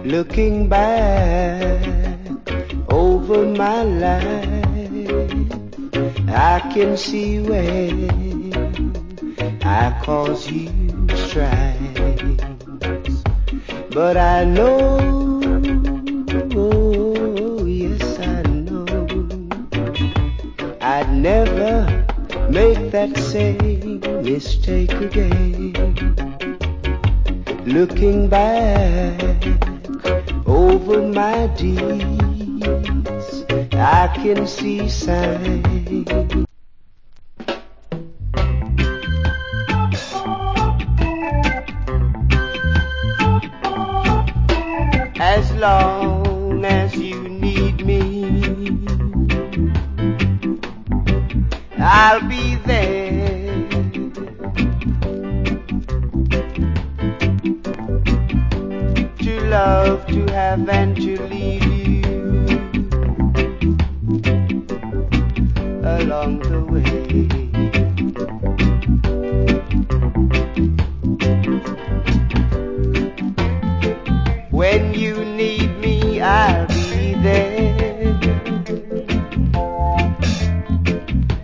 Looking back over my life, I can see where I caused you strife. But I know, oh, yes I know, I'd never make that same mistake again. Looking back over my deeds, I can see signs. As long as you need me, I'll be there. To love, to have, and to lead you along the way.